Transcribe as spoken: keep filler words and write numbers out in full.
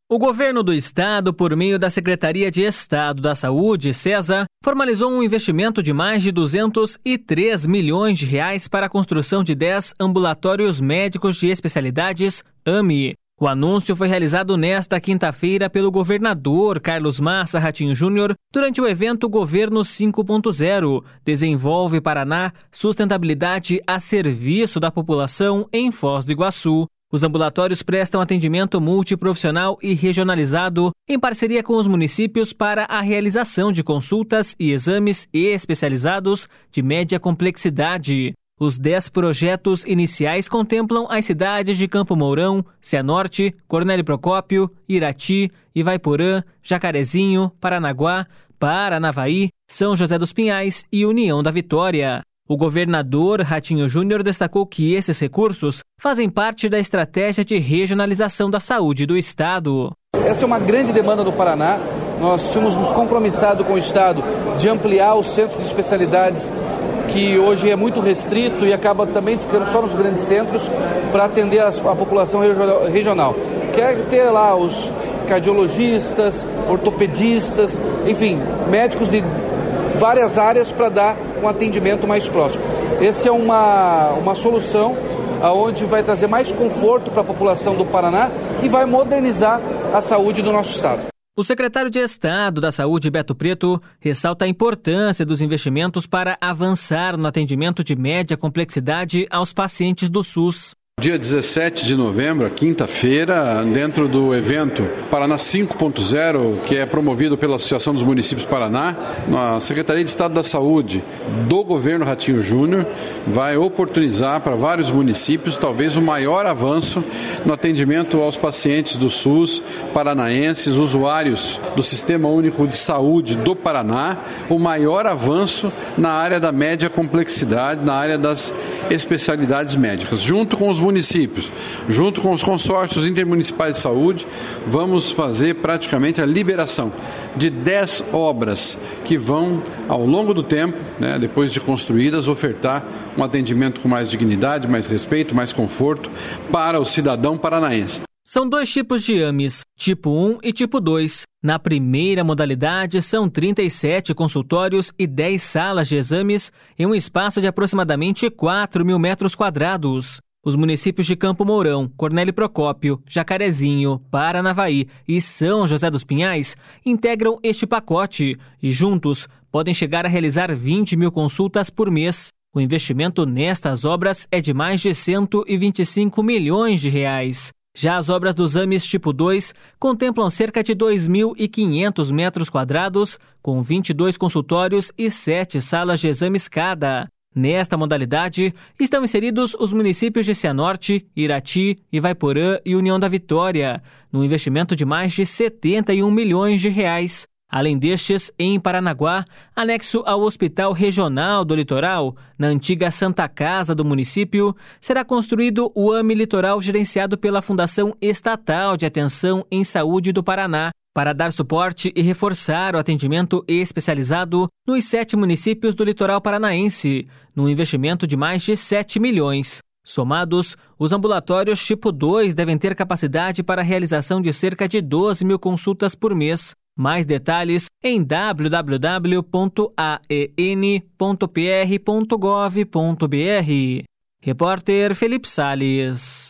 O governo do estado, por meio da Secretaria de Estado da Saúde, SESA, formalizou um investimento de mais de duzentos e três milhões de reais para a construção de dez ambulatórios médicos de especialidades A M I. O anúncio foi realizado nesta quinta-feira pelo governador Carlos Massa Ratinho Júnior durante o evento Governo cinco ponto zero, Desenvolve Paraná, Sustentabilidade a Serviço da População em Foz do Iguaçu. Os ambulatórios prestam atendimento multiprofissional e regionalizado em parceria com os municípios para a realização de consultas e exames especializados de média complexidade. Os dez projetos iniciais contemplam as cidades de Campo Mourão, Cianorte, Cornélio Procópio, Irati, Ivaiporã, Jacarezinho, Paranaguá, Paranavaí, São José dos Pinhais e União da Vitória. O governador Ratinho Júnior destacou que esses recursos fazem parte da estratégia de regionalização da saúde do estado. Essa é uma grande demanda do Paraná. Nós tínhamos nos compromissado com o estado de ampliar o centro de especialidades, que hoje é muito restrito e acaba também ficando só nos grandes centros, para atender a, a população regional. Quer ter lá os cardiologistas, ortopedistas, enfim, médicos de várias áreas para dar um atendimento mais próximo. Essa é uma, uma solução onde vai trazer mais conforto para a população do Paraná e vai modernizar a saúde do nosso estado. O secretário de Estado da Saúde, Beto Preto, ressalta a importância dos investimentos para avançar no atendimento de média complexidade aos pacientes do SUS. Dia dezessete de novembro, quinta-feira, dentro do evento Paraná cinco ponto zero, que é promovido pela Associação dos Municípios Paraná, a Secretaria de Estado da Saúde do governo Ratinho Júnior vai oportunizar para vários municípios talvez o maior avanço no atendimento aos pacientes do SUS paranaenses, usuários do Sistema Único de Saúde do Paraná, o maior avanço na área da média complexidade, na área das especialidades médicas, junto com os municípios, junto com os consórcios intermunicipais de saúde, vamos fazer praticamente a liberação de dez obras que vão, ao longo do tempo, né, depois de construídas, ofertar um atendimento com mais dignidade, mais respeito, mais conforto para o cidadão paranaense. São dois tipos de A M Is, tipo um e tipo dois. Na primeira modalidade, são trinta e sete consultórios e dez salas de exames em um espaço de aproximadamente quatro mil metros quadrados. Os municípios de Campo Mourão, Cornélio Procópio, Jacarezinho, Paranavaí e São José dos Pinhais integram este pacote e, juntos, podem chegar a realizar vinte mil consultas por mês. O investimento nestas obras é de mais de cento e vinte e cinco milhões de reais. Já as obras dos A M Is tipo dois contemplam cerca de dois mil e quinhentos metros quadrados, com vinte e dois consultórios e sete salas de exames cada. Nesta modalidade, estão inseridos os municípios de Cianorte, Irati, Ivaiporã e União da Vitória, num investimento de mais de setenta e um milhões de reais. Além destes, em Paranaguá, anexo ao Hospital Regional do Litoral, na antiga Santa Casa do município, será construído o A M I Litoral gerenciado pela Fundação Estatal de Atenção em Saúde do Paraná, para dar suporte e reforçar o atendimento especializado nos sete municípios do litoral paranaense, num investimento de mais de sete milhões. Somados, os ambulatórios tipo dois devem ter capacidade para a realização de cerca de doze mil consultas por mês. Mais detalhes em w w w ponto a e n ponto p r ponto gov ponto b r. Repórter Felipe Salles.